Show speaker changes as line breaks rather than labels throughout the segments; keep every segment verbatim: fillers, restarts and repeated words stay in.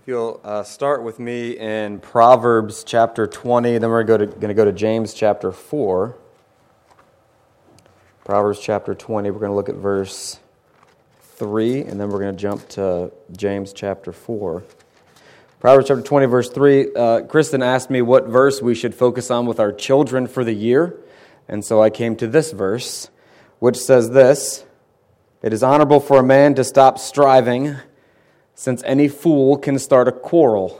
If you'll uh, start with me in Proverbs chapter twenty, then we're going to go to James chapter four. Proverbs chapter twenty, we're going to look at verse three, and then we're going to jump to James chapter four. Proverbs chapter twenty, verse three, uh, Kristen asked me what verse we should focus on with our children for the year, and so I came to this verse, which says this: "It is honorable for a man to stop striving, since any fool can start a quarrel."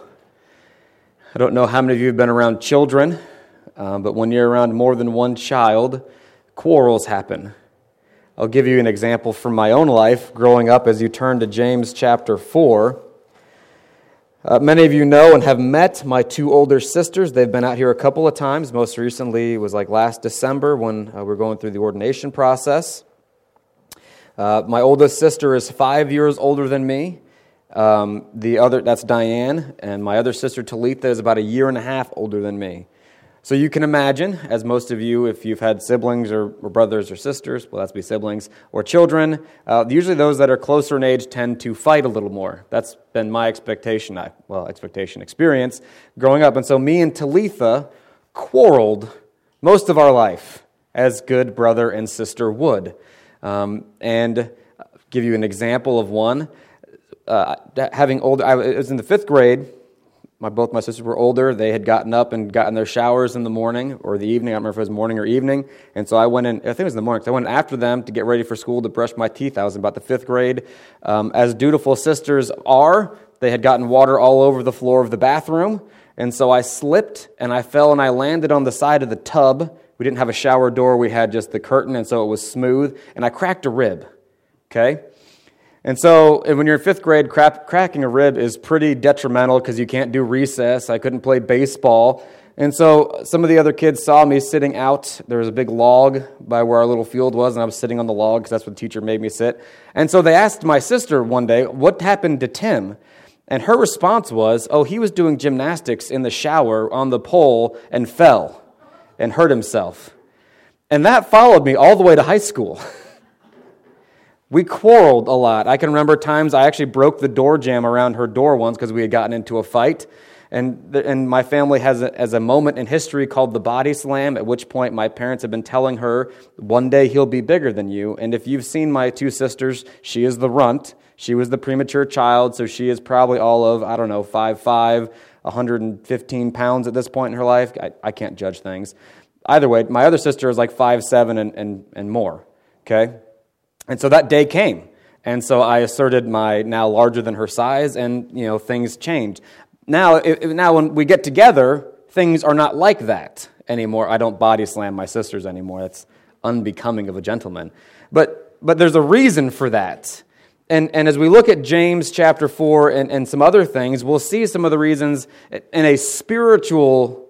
I don't know how many of you have been around children, uh, but when you're around more than one child, quarrels happen. I'll give you an example from my own life growing up as you turn to James chapter four. Uh, many of you know and have met my two older sisters. They've been out here a couple of times. Most recently was like last December when uh, we were going through the ordination process. Uh, my oldest sister is five years older than me. Um, the other, that's Diane, and my other sister Talitha is about a year and a half older than me. So you can imagine, as most of you, if you've had siblings or, or brothers or sisters, well, that's be siblings, or children, uh, usually those that are closer in age tend to fight a little more. That's been my expectation, I, well, expectation, experience growing up. And so me and Talitha quarreled most of our life, as good brother and sister would. Um, and I'll give you an example of one. Uh, having older, I was in the fifth grade. My both my sisters were older. They had gotten up and gotten their showers in the morning or the evening. I don't remember if it was morning or evening. And so I went in. I think it was in the morning. So I went after them to get ready for school to brush my teeth. I was in about the fifth grade. Um, as dutiful sisters are, they had gotten water all over the floor of the bathroom. And so I slipped and I fell and I landed on the side of the tub. We didn't have a shower door. We had just the curtain, and so it was smooth. And I cracked a rib. Okay. And so when you're in fifth grade, crap, cracking a rib is pretty detrimental because you can't do recess. I couldn't play baseball. And so some of the other kids saw me sitting out. There was a big log by where our little field was, and I was sitting on the log because that's where the teacher made me sit. And so they asked my sister one day, "What happened to Tim?" And her response was, "Oh, he was doing gymnastics in the shower on the pole and fell and hurt himself." And that followed me all the way to high school. We quarreled a lot. I can remember times I actually broke the door jamb around her door once because we had gotten into a fight. And the, and my family has a, has a moment in history called the body slam, at which point my parents have been telling her, one day he'll be bigger than you. And if you've seen my two sisters, she is the runt. She was the premature child, so she is probably all of, I don't know, five foot five, one hundred fifteen pounds at this point in her life. I, I can't judge things. Either way, my other sister is like five foot seven and, and, and more, okay? And so that day came, and so I asserted my now larger than her size, and you know things changed. Now, if, now when we get together, things are not like that anymore. I don't body slam my sisters anymore. That's unbecoming of a gentleman. But but there's a reason for that, and and as we look at James chapter four and, and some other things, we'll see some of the reasons in a spiritual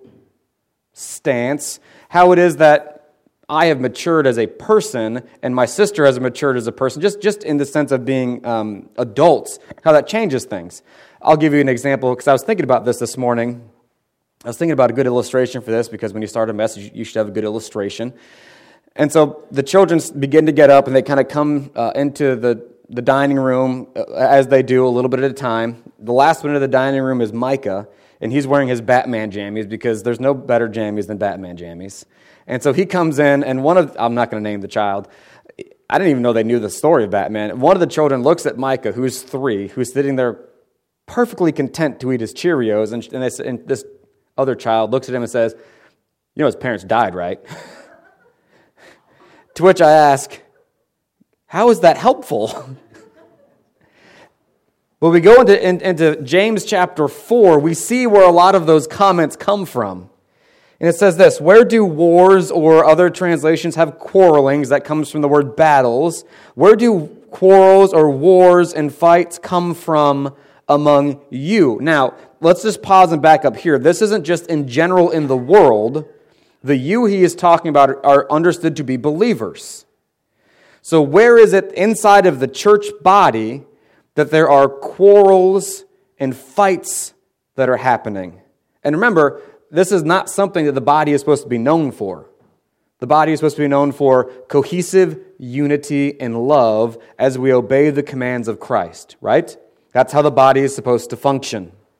stance how it is that I have matured as a person, and my sister has matured as a person, just, just in the sense of being um, adults, how that changes things. I'll give you an example, because I was thinking about this this morning. I was thinking about a good illustration for this, because when you start a message, you should have a good illustration. And so the children begin to get up, and they kind of come uh, into the, the dining room, uh, as they do, a little bit at a time. The last one in the dining room is Micah, and he's wearing his Batman jammies, because there's no better jammies than Batman jammies. And so he comes in, and one of, I'm not going to name the child, I didn't even know they knew the story of Batman. One of the children looks at Micah, who's three, who's sitting there perfectly content to eat his Cheerios, and, and, this, and this other child looks at him and says, "You know his parents died, right?" To which I ask, how is that helpful? When we go into, in, into James chapter four, we see where a lot of those comments come from. And it says this: "Where do wars," or other translations have quarrelings, that comes from the word battles. "Where do quarrels or wars and fights come from among you?" Now, let's just pause and back up here. This isn't just in general in the world. The you he is talking about are understood to be believers. So where is it inside of the church body that there are quarrels and fights that are happening? And remember, this is not something that the body is supposed to be known for. The body is supposed to be known for cohesive unity and love as we obey the commands of Christ, right? That's how the body is supposed to function.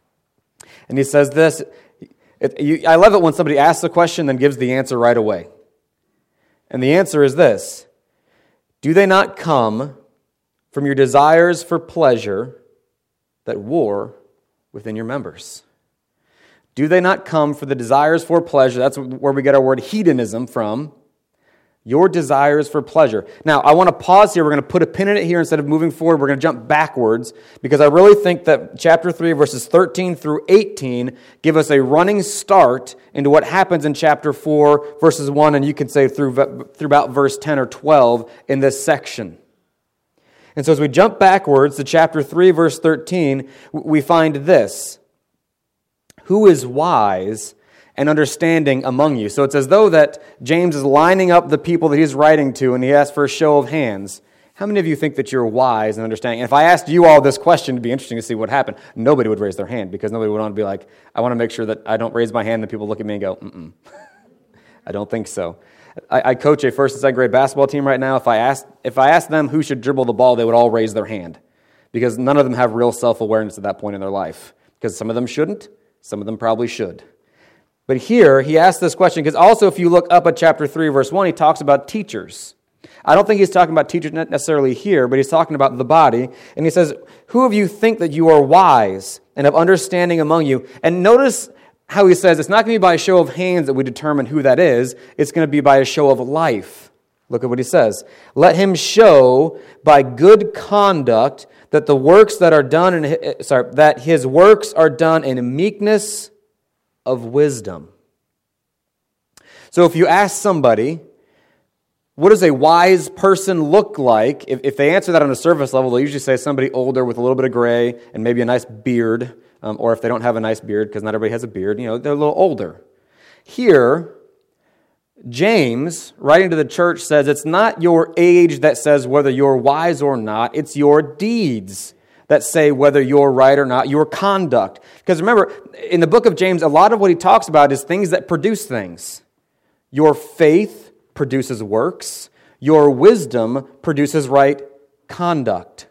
And he says this, it, you, I love it when somebody asks a question and then gives the answer right away. And the answer is this: do they not come from your desires for pleasure that war within your members? Do they not come for the desires for pleasure? That's where we get our word hedonism from. Your desires for pleasure. Now, I want to pause here. We're going to put a pin in it here instead of moving forward. We're going to jump backwards because I really think that chapter three, verses thirteen through eighteen give us a running start into what happens in chapter four, verses one, and you can say through, through about verse ten or twelve in this section. And so as we jump backwards to chapter three, verse thirteen, we find this: who is wise and understanding among you? So it's as though that James is lining up the people that he's writing to, and he asks for a show of hands. How many of you think that you're wise and understanding? And if I asked you all this question, it'd be interesting to see what happened. Nobody would raise their hand because nobody would want to be like, I want to make sure that I don't raise my hand and people look at me and go, mm-mm. I don't think so. I, I coach a first and second grade basketball team right now. If I asked, if I asked them who should dribble the ball, they would all raise their hand because none of them have real self-awareness at that point in their life. Because some of them shouldn't, some of them probably should. But here, he asks this question, because also if you look up at chapter three, verse one, he talks about teachers. I don't think he's talking about teachers necessarily here, but he's talking about the body. And he says, who of you think that you are wise and of understanding among you? And notice how he says it's not going to be by a show of hands that we determine who that is. It's going to be by a show of life. Look at what he says. Let him show by good conduct that the works that are done in, sorry, that his works are done in meekness of wisdom. So if you ask somebody, what does a wise person look like? If, if they answer that on a surface level, they'll usually say somebody older with a little bit of gray and maybe a nice beard. Um, or if they don't have a nice beard, because not everybody has a beard, you know, they're a little older. Here, James, writing to the church, says it's not your age that says whether you're wise or not, it's your deeds that say whether you're right or not, your conduct. Because remember, in the book of James, a lot of what he talks about is things that produce things. Your faith produces works. Your wisdom produces right conduct.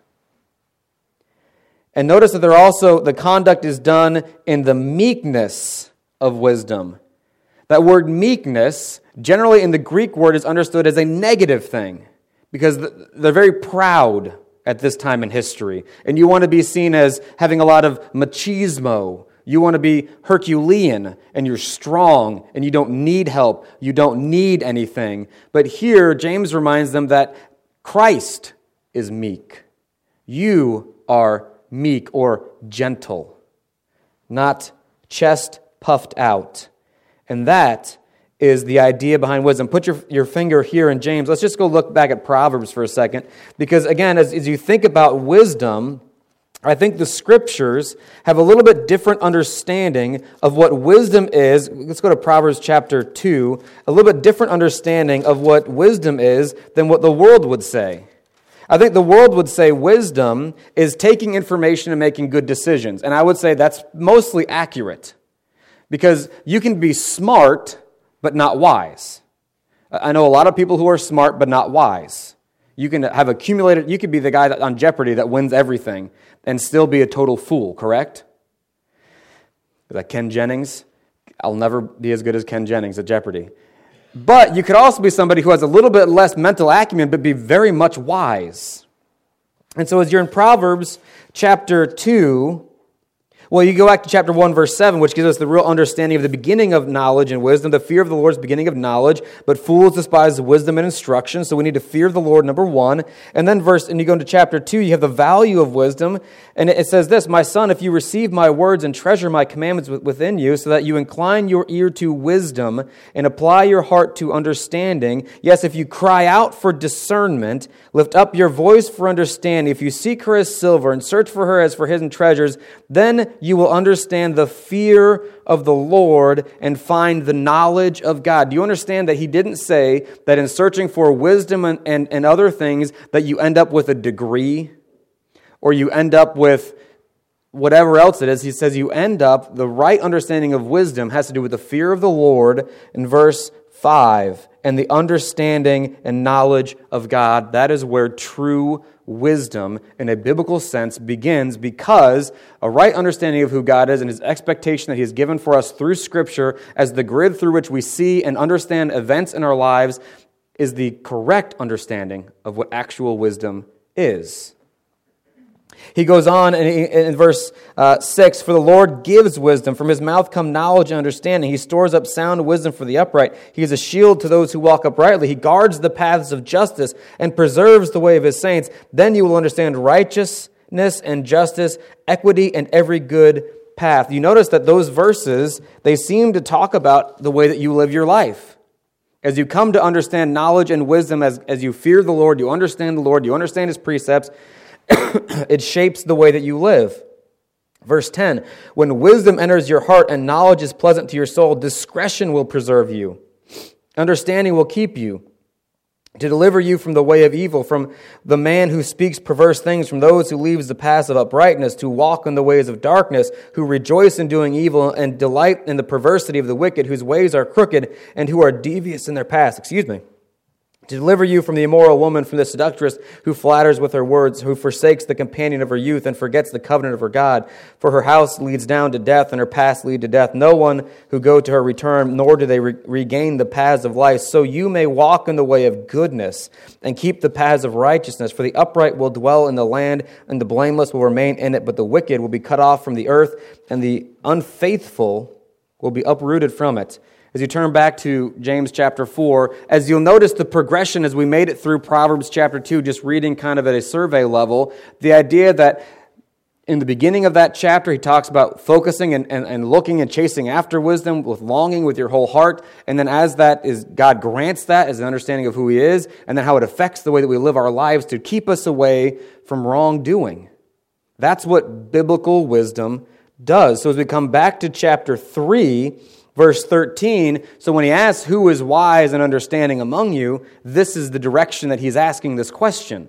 And notice that they're also, the conduct is done in the meekness of wisdom. That word meekness, generally in the Greek word, is understood as a negative thing because they're very proud at this time in history. And you want to be seen as having a lot of machismo. You want to be Herculean, and you're strong, and you don't need help. You don't need anything. But here, James reminds them that Christ is meek. You are meek or gentle, not chest puffed out. And that is the idea behind wisdom. Put your, your finger here in James. Let's just go look back at Proverbs for a second. Because again, as, as you think about wisdom, I think the Scriptures have a little bit different understanding of what wisdom is. Let's go to Proverbs chapter two. A little bit different understanding of what wisdom is than what the world would say. I think the world would say wisdom is taking information and making good decisions. And I would say that's mostly accurate. Because you can be smart, but not wise. I know a lot of people who are smart, but not wise. You can have accumulated, you could be the guy that, on Jeopardy that wins everything and still be a total fool, correct? Like Ken Jennings, I'll never be as good as Ken Jennings at Jeopardy. But you could also be somebody who has a little bit less mental acumen, but be very much wise. And so as you're in Proverbs chapter two, well, you go back to chapter one, verse seven, which gives us the real understanding of the beginning of knowledge and wisdom. The fear of the Lord is the beginning of knowledge, but fools despise wisdom and instruction. So we need to fear the Lord, number one. And then verse, and you go into chapter two, you have the value of wisdom. And it says this, my son, if you receive my words and treasure my commandments within you, so that you incline your ear to wisdom and apply your heart to understanding. Yes, if you cry out for discernment, lift up your voice for understanding. If you seek her as silver and search for her as for hidden treasures, then you will understand the fear of the Lord and find the knowledge of God. Do you understand that he didn't say that in searching for wisdom and, and, and other things that you end up with a degree or you end up with whatever else it is? He says you end up, the right understanding of wisdom has to do with the fear of the Lord in verse five and the understanding and knowledge of God. That is where true wisdom in a biblical sense begins because a right understanding of who God is and His expectation that He has given for us through Scripture as the grid through which we see and understand events in our lives is the correct understanding of what actual wisdom is. He goes on in, in verse uh, six, "For the Lord gives wisdom, from His mouth come knowledge and understanding. He stores up sound wisdom for the upright. He is a shield to those who walk uprightly. He guards the paths of justice and preserves the way of His saints. Then you will understand righteousness and justice, equity, and every good path." You notice that those verses, they seem to talk about the way that you live your life. As you come to understand knowledge and wisdom, as, as you fear the Lord, you understand the Lord, you understand His precepts, it shapes the way that you live. Verse ten, "When wisdom enters your heart and knowledge is pleasant to your soul, discretion will preserve you. Understanding will keep you, to deliver you from the way of evil, from the man who speaks perverse things, from those who leaves the paths of uprightness, to walk in the ways of darkness, who rejoice in doing evil and delight in the perversity of the wicked, whose ways are crooked and who are devious in their paths." Excuse me. "To deliver you from the immoral woman, from the seductress who flatters with her words, who forsakes the companion of her youth and forgets the covenant of her God. For her house leads down to death, and her paths lead to death. No one who go to her return, nor do they re- regain the paths of life. So you may walk in the way of goodness and keep the paths of righteousness. For the upright will dwell in the land, and the blameless will remain in it. But the wicked will be cut off from the earth, and the unfaithful will be uprooted from it." As you turn back to James chapter four, as you'll notice the progression as we made it through Proverbs chapter two, just reading kind of at a survey level, the idea that in the beginning of that chapter, he talks about focusing and, and, and looking and chasing after wisdom with longing with your whole heart. And then as that is, God grants that as an understanding of who He is, and then how it affects the way that we live our lives to keep us away from wrongdoing. That's what biblical wisdom does. So as we come back to chapter three, verse thirteen, so when he asks, "Who is wise and understanding among you?" this is the direction that he's asking this question.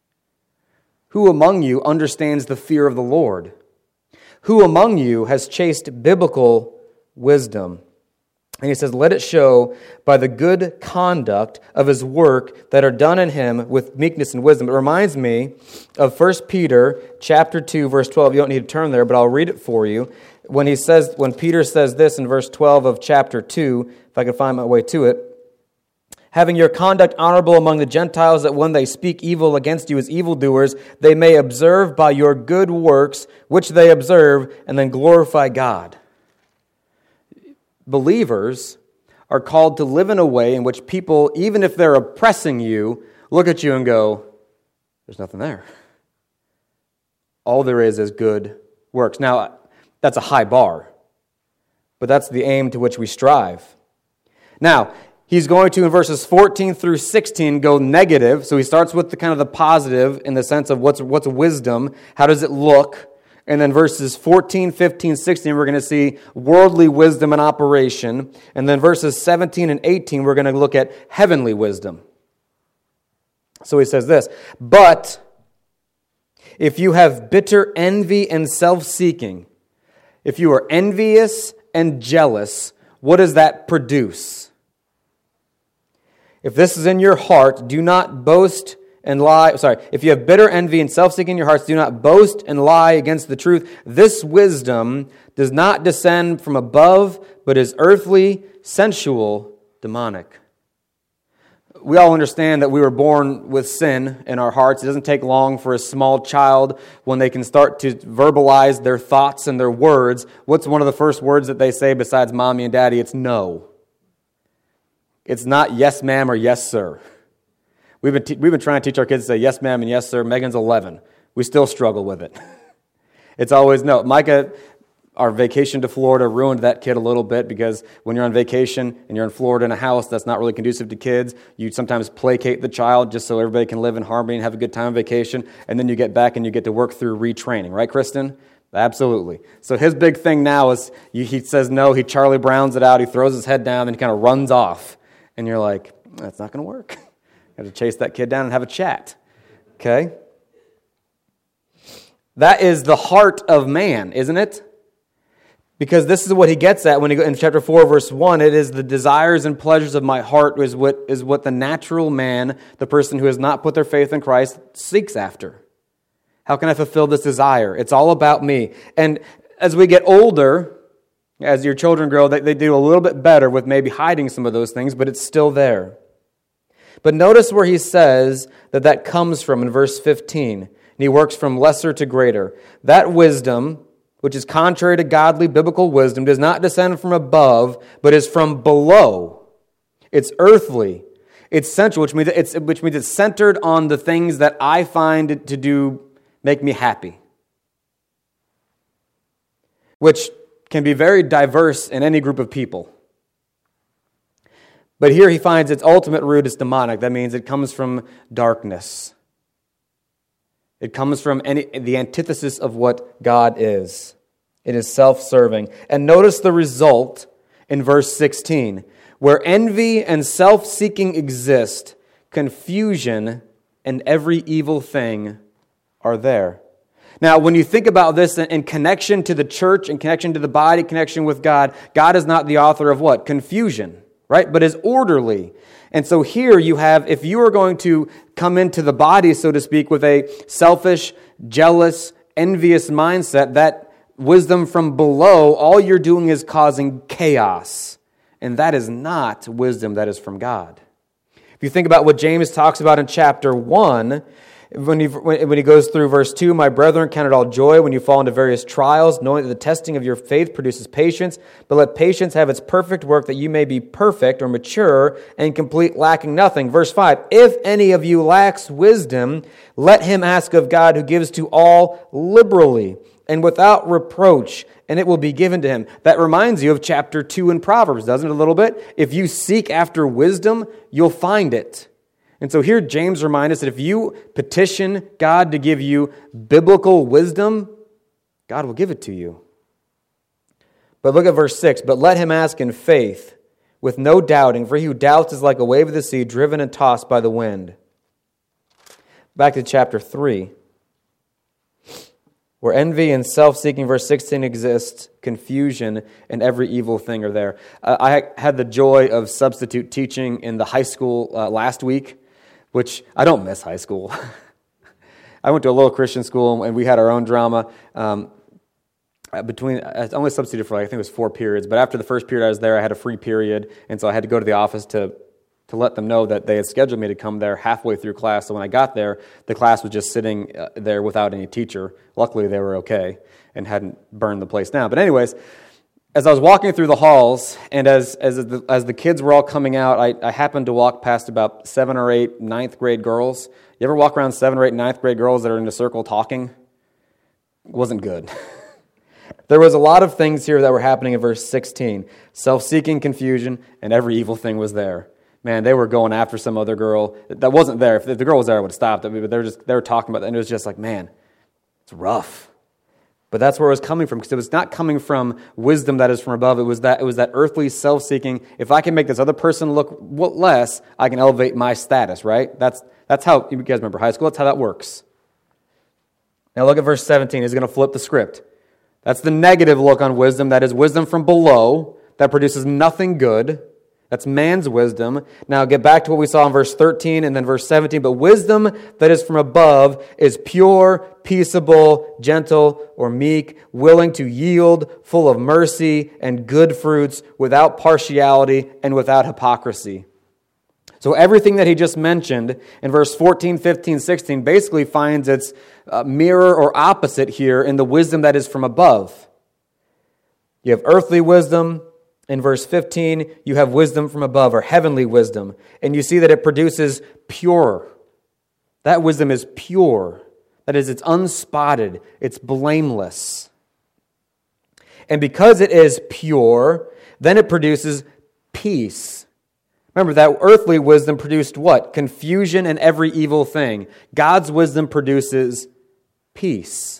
Who among you understands the fear of the Lord? Who among you has chased biblical wisdom? And he says, "Let it show by the good conduct of his work that are done in him with meekness and wisdom." It reminds me of First Peter chapter two, verse twelve. You don't need to turn there, but I'll read it for you. When he says, when Peter says this in verse twelve of chapter two, if I can find my way to it, "Having your conduct honorable among the Gentiles, that when they speak evil against you as evildoers, they may observe by your good works, which they observe, and then glorify God." Believers are called to live in a way in which people, even if they're oppressing you, look at you and go, "There's nothing there. All there is is good works." Now, that's a high bar, but that's the aim to which we strive. Now, he's going to, in verses fourteen through sixteen, go negative. So he starts with the kind of the positive in the sense of what's what's wisdom, how does it look? And then verses fourteen, fifteen, sixteen, we're going to see worldly wisdom in operation. And then verses seventeen and eighteen, we're going to look at heavenly wisdom. So he says this, "But if you have bitter envy and self-seeking, if you are envious and jealous, what does that produce? If this is in your heart, do not boast and lie." Sorry, if you have bitter envy and self-seeking in your hearts, do not boast and lie against the truth. "This wisdom does not descend from above, but is earthly, sensual, demonic." We all understand that we were born with sin in our hearts. It doesn't take long for a small child, when they can start to verbalize their thoughts and their words. What's one of the first words that they say besides mommy and daddy? It's no. It's not yes ma'am or yes sir. We've been, te- we've been trying to teach our kids to say yes ma'am and yes sir. Megan's eleven. We still struggle with it. It's always no. Micah, our vacation to Florida ruined that kid a little bit, because when you're on vacation and you're in Florida in a house that's not really conducive to kids, you sometimes placate the child just so everybody can live in harmony and have a good time on vacation, and then you get back and you get to work through retraining. Right, Kristen? Absolutely. So his big thing now is he says no, he Charlie Browns it out, he throws his head down, and he kind of runs off. And you're like, that's not going to work. You have to chase that kid down and have a chat. Okay? That is the heart of man, isn't it? Because this is what he gets at when he go in chapter four, verse one. It is the desires and pleasures of my heart is what is what the natural man, the person who has not put their faith in Christ, seeks after. How can I fulfill this desire? It's all about me. And as we get older, as your children grow, they, they do a little bit better with maybe hiding some of those things, but it's still there. But notice where he says that that comes from in verse fifteen. And he works from lesser to greater. That wisdom, which is contrary to godly biblical wisdom, does not descend from above, but is from below. It's earthly. It's sensual, which means it's, which means it's centered on the things that I find to do make me happy, which can be very diverse in any group of people. But here he finds its ultimate root is demonic. That means it comes from darkness. It comes from any, the antithesis of what God is. It is self-serving. And notice the result in verse sixteen. Where envy and self-seeking exist, confusion and every evil thing are there. Now, when you think about this in connection to the church, in connection to the body, connection with God, God is not the author of what? Confusion, right? But is orderly. And so here you have, if you are going to come into the body, so to speak, with a selfish, jealous, envious mindset, that wisdom from below, all you're doing is causing chaos. And that is not wisdom that is from God. If you think about what James talks about in chapter one, when he, when he goes through verse two, my brethren, count it all joy when you fall into various trials, knowing that the testing of your faith produces patience, but let patience have its perfect work, that you may be perfect or mature and complete, lacking nothing. Verse five, if any of you lacks wisdom, let him ask of God, who gives to all liberally and without reproach, and it will be given to him. That reminds you of chapter two in Proverbs, doesn't it, a little bit? If you seek after wisdom, you'll find it. And so here James reminds us that if you petition God to give you biblical wisdom, God will give it to you. But look at verse six. But let him ask in faith, with no doubting, for he who doubts is like a wave of the sea, driven and tossed by the wind. Back to chapter three. Where envy and self-seeking, verse sixteen, exists, confusion and every evil thing are there. Uh, I had the joy of substitute teaching in the high school uh, last week, which I don't miss high school. I went to a little Christian school, and we had our own drama. Um, between I only substituted for, like, I think it was four periods, but after the first period I was there, I had a free period, and so I had to go to the office to to let them know that they had scheduled me to come there halfway through class. So when I got there, the class was just sitting uh, there without any teacher. Luckily, they were okay and hadn't burned the place down. But anyways, as I was walking through the halls, and as as the, as the kids were all coming out, I, I happened to walk past about seven or eight ninth grade girls. You ever walk around seven or eight ninth grade girls that are in a circle talking? It wasn't good. There was a lot of things here that were happening in verse sixteen. Self-seeking, confusion, and every evil thing was there. Man, they were going after some other girl that wasn't there. If the girl was there, I would have stopped it. But they were just they were talking about that, and it was just like, man, it's rough. But that's where it was coming from, because it was not coming from wisdom that is from above. It was that it was that earthly self-seeking. If I can make this other person look less, I can elevate my status, right? That's that's how, you guys remember high school, that's how that works. Now look at verse seventeen. He's going to flip the script. That's the negative look on wisdom. That is wisdom from below that produces nothing good. That's man's wisdom. Now get back to what we saw in verse thirteen and then verse seventeen. But wisdom that is from above is pure, peaceable, gentle, or meek, willing to yield, full of mercy and good fruits, without partiality and without hypocrisy. So everything that he just mentioned in verse fourteen, fifteen, sixteen basically finds its uh, mirror or opposite here in the wisdom that is from above. You have earthly wisdom. In verse fifteen, you have wisdom from above, or heavenly wisdom. And you see that it produces pure. That wisdom is pure. That is, it's unspotted. It's blameless. And because it is pure, then it produces peace. Remember, that earthly wisdom produced what? Confusion and every evil thing. God's wisdom produces peace.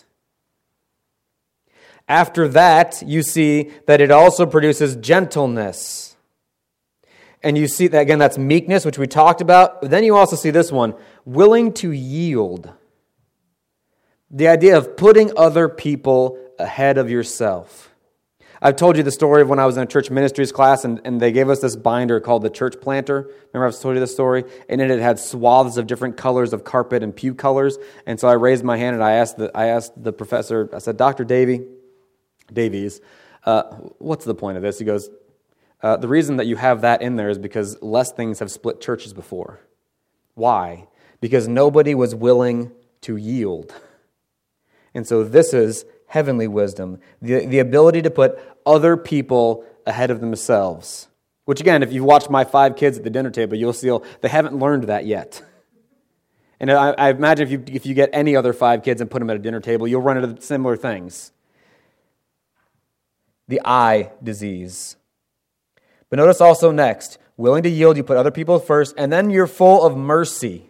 After that, you see that it also produces gentleness. And you see that, again, that's meekness, which we talked about. But then you also see this one, willing to yield. The idea of putting other people ahead of yourself. I've told you the story of when I was in a church ministries class, and, and they gave us this binder called the Church Planter. Remember I've told you this story? And in it, it had swaths of different colors of carpet and pew colors. And so I raised my hand and I asked the, I asked the professor, I said, Doctor Davy, Davies, uh, what's the point of this? He goes, uh, the reason that you have that in there is because less things have split churches before. Why? Because nobody was willing to yield. And so this is heavenly wisdom, the, the ability to put other people ahead of themselves. Which again, if you've watched my five kids at the dinner table, you'll see they haven't learned that yet. And I, I imagine if you if you get any other five kids and put them at a dinner table, you'll run into similar things. The eye disease. But notice also next, willing to yield, you put other people first, and then you're full of mercy.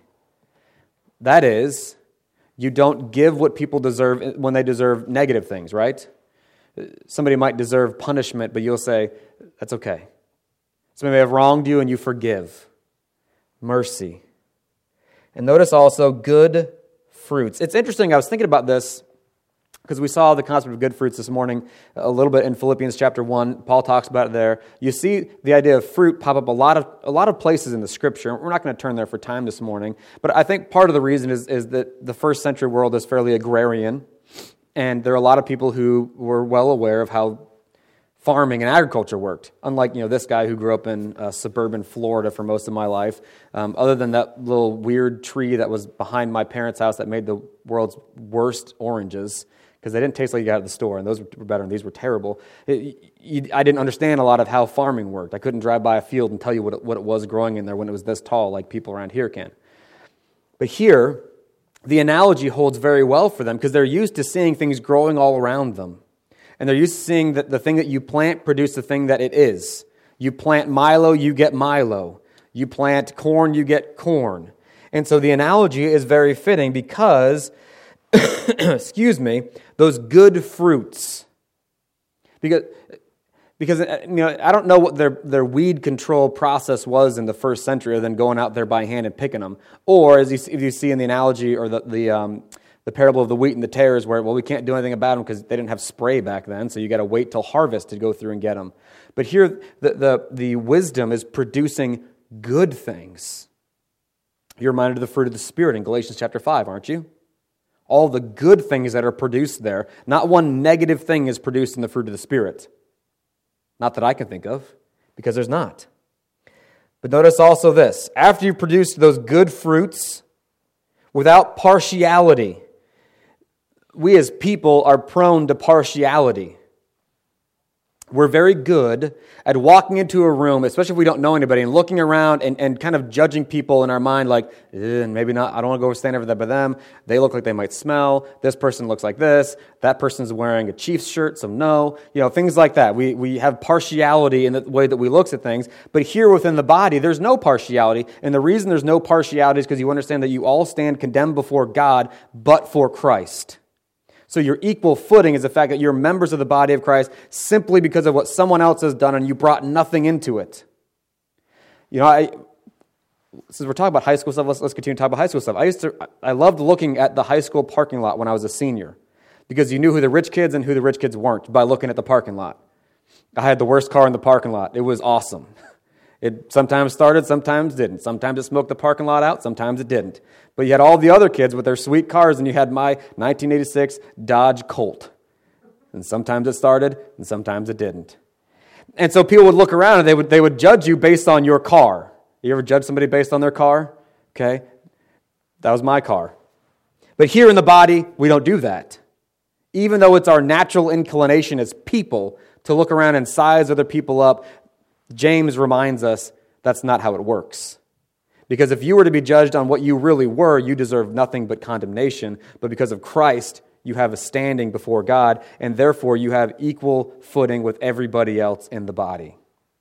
That is, you don't give what people deserve when they deserve negative things, right? Somebody might deserve punishment, but you'll say, that's okay. Somebody may have wronged you and you forgive. Mercy. And notice also good fruits. It's interesting, I was thinking about this because we saw the concept of good fruits this morning a little bit in Philippians chapter one. Paul talks about it there. You see the idea of fruit pop up a lot of a lot of places in the Scripture. We're not going to turn there for time this morning, but I think part of the reason is, is that the first century world is fairly agrarian, and there are a lot of people who were well aware of how farming and agriculture worked. Unlike you know this guy who grew up in uh, suburban Florida for most of my life, um, other than that little weird tree that was behind my parents' house that made the world's worst oranges, because they didn't taste like you got at the store, and those were better, and these were terrible. It, you, I didn't understand a lot of how farming worked. I couldn't drive by a field and tell you what it, what it was growing in there when it was this tall, like people around here can. But here, the analogy holds very well for them, because they're used to seeing things growing all around them. And they're used to seeing that the thing that you plant produce the thing that it is. You plant Milo, you get Milo. You plant corn, you get corn. And so the analogy is very fitting because, excuse me, those good fruits. Because, because you know, I don't know what their, their weed control process was in the first century other than going out there by hand and picking them. Or, as you, if you see in the analogy or the, the, um, the parable of the wheat and the tares where, well, we can't do anything about them because they didn't have spray back then, so you got to wait till harvest to go through and get them. But here, the, the, the wisdom is producing good things. You're reminded of the fruit of the Spirit in Galatians chapter five, aren't you? All the good things that are produced there. Not one negative thing is produced in the fruit of the Spirit. Not that I can think of, because there's not. But notice also this. After you've produced those good fruits, without partiality, we as people are prone to partiality. We're very good at walking into a room, especially if we don't know anybody, and looking around and, and kind of judging people in our mind like, eh, maybe not, I don't want to go stand over there by them. They look like they might smell. This person looks like this. That person's wearing a Chiefs shirt, so no. You know, things like that. We, we have partiality in the way that we look at things. But here within the body, there's no partiality. And the reason there's no partiality is because you understand that you all stand condemned before God, but for Christ. So your equal footing is the fact that you're members of the body of Christ simply because of what someone else has done and you brought nothing into it. You know, I, since we're talking about high school stuff, let's, let's continue to talk about high school stuff. I used to, I loved looking at the high school parking lot when I was a senior because you knew who the rich kids and who the rich kids weren't by looking at the parking lot. I had the worst car in the parking lot. It was awesome. It sometimes started, sometimes didn't. Sometimes it smoked the parking lot out, sometimes it didn't. But you had all the other kids with their sweet cars, and you had my nineteen eighty-six Dodge Colt. And sometimes it started, and sometimes it didn't. And so people would look around, and they would they would judge you based on your car. You ever judge somebody based on their car? Okay, that was my car. But here in the body, we don't do that. Even though it's our natural inclination as people to look around and size other people up, James reminds us that's not how it works. Because if you were to be judged on what you really were, you deserve nothing but condemnation. But because of Christ, you have a standing before God, and therefore you have equal footing with everybody else in the body.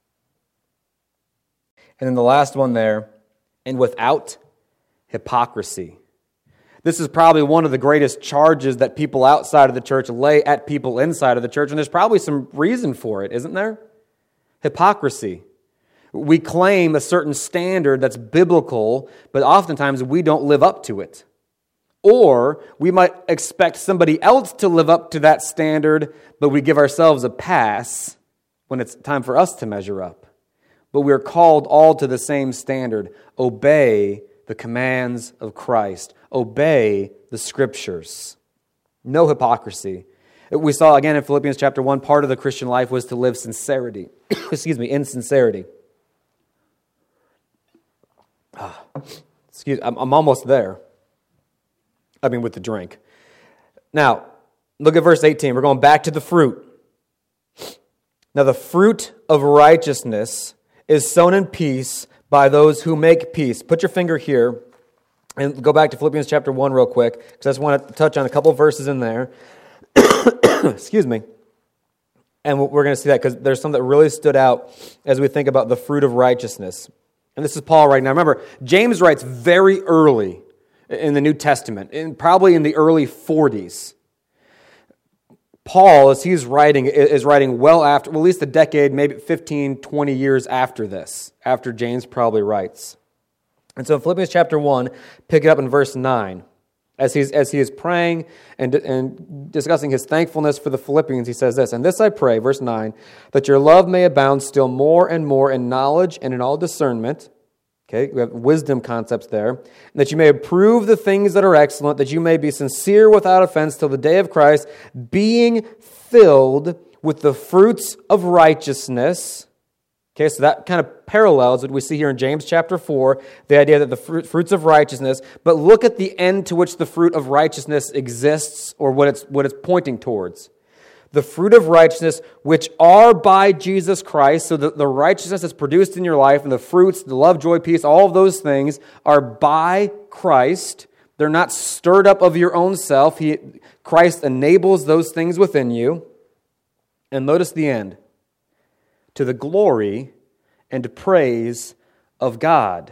And then the last one there, and without hypocrisy. This is probably one of the greatest charges that people outside of the church lay at people inside of the church, and there's probably some reason for it, isn't there? Hypocrisy. We claim a certain standard that's biblical, but oftentimes we don't live up to it. Or we might expect somebody else to live up to that standard, but we give ourselves a pass when it's time for us to measure up. But we are called all to the same standard. Obey the commands of Christ. Obey the Scriptures. No hypocrisy. We saw again in Philippians chapter one, part of the Christian life was to live sincerity. Excuse me, in sincerity. Ah, excuse I'm, I'm almost there. I mean, with the drink. Now, look at verse eighteen. We're going back to the fruit. Now, the fruit of righteousness is sown in peace by those who make peace. Put your finger here and go back to Philippians chapter one real quick, because I just want to touch on a couple of verses in there. Excuse me. And we're going to see that because there's something that really stood out as we think about the fruit of righteousness. And this is Paul right now. Remember, James writes very early in the New Testament, in, probably in the early forties. Paul, as he's writing, is writing well after, well, at least a decade, maybe fifteen, twenty years after this, after James probably writes. And so in Philippians chapter one, pick it up in verse nine. As he's as he is praying and, and discussing his thankfulness for the Philippians, he says this, "And this I pray," verse nine, "that your love may abound still more and more in knowledge and in all discernment." Okay, we have wisdom concepts there. "And that you may approve the things that are excellent, that you may be sincere without offense till the day of Christ, being filled with the fruits of righteousness." Okay, so that kind of parallels what we see here in James chapter four, the idea that the fruit, fruits of righteousness, but look at the end to which the fruit of righteousness exists, or what it's what it's pointing towards. The fruit of righteousness, which are by Jesus Christ, so that the righteousness that's produced in your life, and the fruits, the love, joy, peace, all of those things are by Christ. They're not stirred up of your own self. He, Christ enables those things within you. And notice the end. "To the glory and praise of God."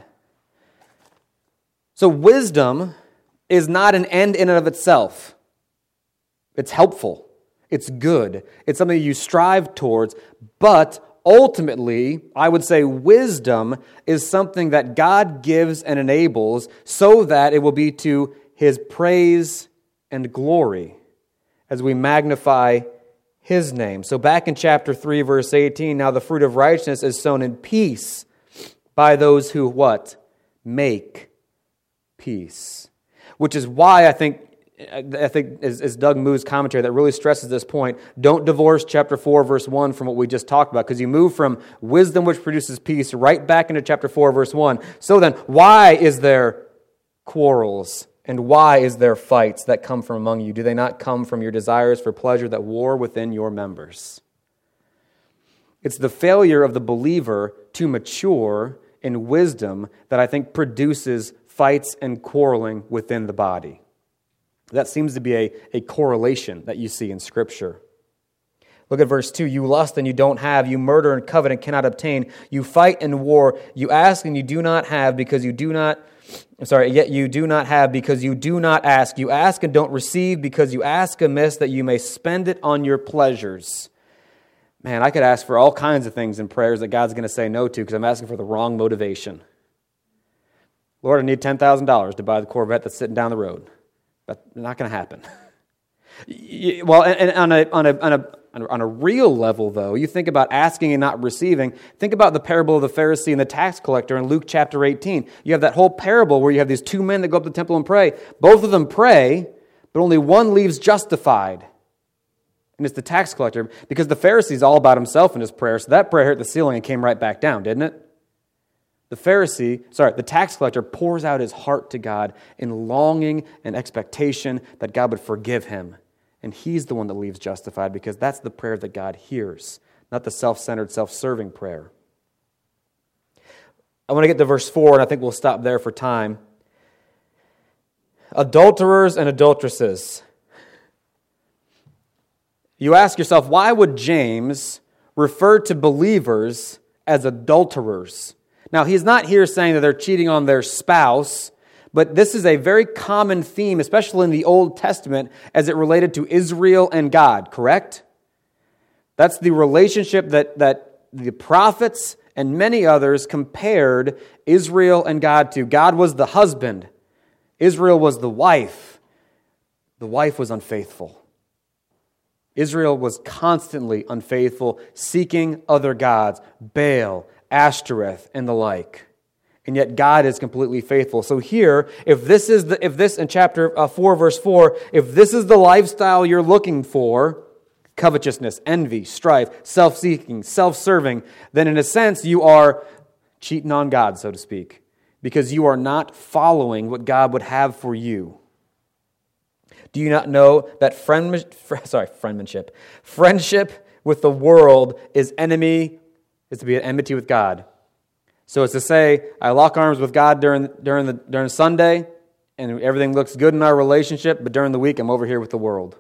So wisdom is not an end in and of itself. It's helpful. It's good. It's something you strive towards. But ultimately, I would say wisdom is something that God gives and enables so that it will be to His praise and glory as we magnify His name. So back in chapter three, verse eighteen, "Now the fruit of righteousness is sown in peace by those who," what? "Make peace." Which is why I think, I think is, is Doug Moo's commentary that really stresses this point. Don't divorce chapter four, verse one from what we just talked about, because you move from wisdom which produces peace right back into chapter four, verse one. So then, why is there quarrels? And why is there fights that come from among you? Do they not come from your desires for pleasure that war within your members? It's the failure of the believer to mature in wisdom that I think produces fights and quarreling within the body. That seems to be a, a correlation that you see in Scripture. Look at verse two. "You lust and you don't have. You murder and covet and cannot obtain. You fight and war. You ask and you do not have because you do not... I'm sorry, yet you do not have because you do not ask. You ask and don't receive because you ask amiss that you may spend it on your pleasures." Man, I could ask for all kinds of things in prayers that God's going to say no to because I'm asking for the wrong motivation. Lord, I need ten thousand dollars to buy the Corvette that's sitting down the road. That's not going to happen. Well, and, and on a on a on a on a real level, though, you think about asking and not receiving. Think about the parable of the Pharisee and the tax collector in Luke chapter eighteen. You have that whole parable where you have these two men that go up to the temple and pray. Both of them pray, but only one leaves justified. And it's the tax collector, because the Pharisee's all about himself in his prayer, so that prayer hit the ceiling and came right back down, didn't it? The Pharisee, sorry, the tax collector pours out his heart to God in longing and expectation that God would forgive him. And he's the one that leaves justified, because that's the prayer that God hears, not the self-centered, self-serving prayer. I want to get to verse four, and I think we'll stop there for time. Adulterers and adulteresses. You ask yourself, why would James refer to believers as adulterers? Now, he's not here saying that they're cheating on their spouse, but this is a very common theme, especially in the Old Testament, as it related to Israel and God, correct? That's the relationship that, that the prophets and many others compared Israel and God to. God was the husband. Israel was the wife. the wife was unfaithful. Israel was constantly unfaithful, seeking other gods, Baal, Ashtoreth, and the like. And yet God is completely faithful. So here, if this is the if this in chapter uh, four, verse four, if this is the lifestyle you're looking for, covetousness, envy, strife, self-seeking, self-serving, then in a sense you are cheating on God, so to speak, because you are not following what God would have for you. Do you not know that friend, sorry, friendmanship, friendship with the world is enemy, is to be at enmity with God? So it's to say, I lock arms with God during during the during Sunday, and everything looks good in our relationship, but during the week I'm over here with the world.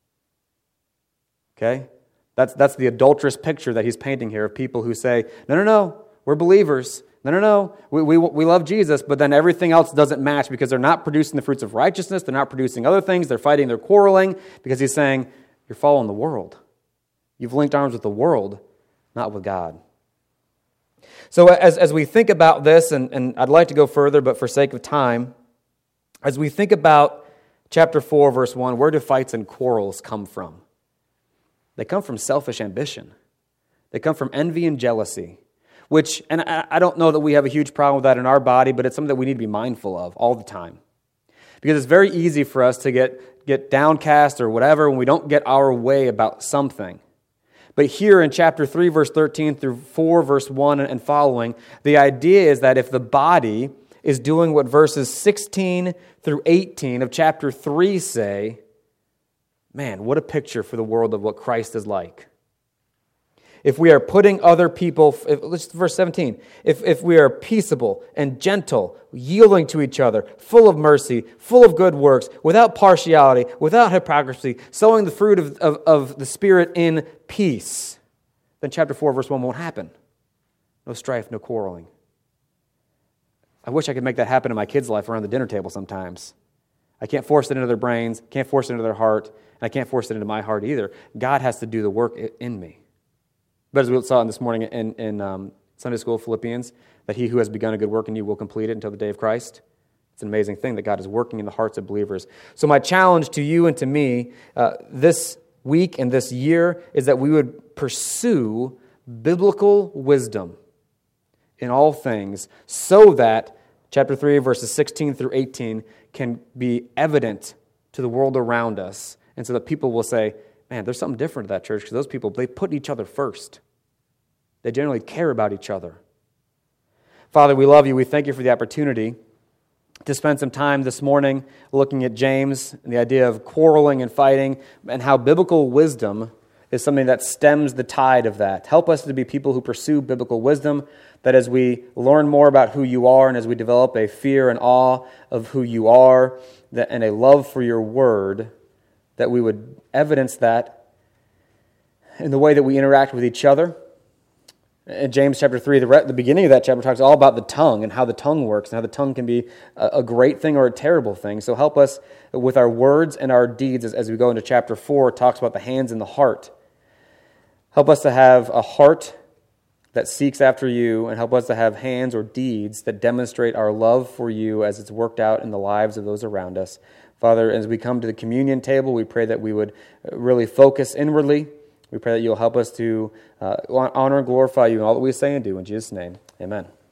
Okay? That's that's the adulterous picture that he's painting here of people who say, no, no, no, we're believers. No, no, no, we, we, we love Jesus, but then everything else doesn't match because they're not producing the fruits of righteousness, they're not producing other things, they're fighting, they're quarreling, because he's saying, you're following the world. You've linked arms with the world, not with God. So as, as we think about this, and, and I'd like to go further, but for sake of time, as we think about chapter four, verse one, where do fights and quarrels come from? They come from selfish ambition. They come from envy and jealousy, which, and I, I don't know that we have a huge problem with that in our body, but it's something that we need to be mindful of all the time. Because it's very easy for us to get, get downcast or whatever when we don't get our way about something. But here in chapter three, verse thirteen through four, verse one and following, the idea is that if the body is doing what verses sixteen through eighteen of chapter three say, man, what a picture for the world of what Christ is like. If we are putting other people, if, let's verse seventeen, if, if we are peaceable and gentle, yielding to each other, full of mercy, full of good works, without partiality, without hypocrisy, sowing the fruit of, of, of the Spirit in peace, then chapter four, verse one won't happen. No strife, no quarreling. I wish I could make that happen in my kids' life around the dinner table sometimes. I can't force it into their brains, can't force it into their heart, and I can't force it into my heart either. God has to do the work in me. But as we saw this morning in, in um, Sunday school, Philippians, that he who has begun a good work in you will complete it until the day of Christ. It's an amazing thing that God is working in the hearts of believers. So my challenge to you and to me uh, this week and this year is that we would pursue biblical wisdom in all things so that chapter three, verses sixteen through eighteen can be evident to the world around us, and so that people will say, man, there's something different to that church because those people, they put each other first. They generally care about each other. Father, we love you. We thank you for the opportunity to spend some time this morning looking at James and the idea of quarreling and fighting and how biblical wisdom is something that stems the tide of that. Help us to be people who pursue biblical wisdom, that as we learn more about who you are and as we develop a fear and awe of who you are that, and a love for your word, that we would evidence that in the way that we interact with each other. In James chapter three, the, the beginning of that chapter talks all about the tongue and how the tongue works and how the tongue can be a, a great thing or a terrible thing. So help us with our words and our deeds as, as we go into chapter four. It talks about the hands and the heart. Help us to have a heart that seeks after you, and help us to have hands or deeds that demonstrate our love for you as it's worked out in the lives of those around us. Father, as we come to the communion table, we pray that we would really focus inwardly. We pray that you'll help us to uh, honor and glorify you in all that we say and do. In Jesus' name, amen.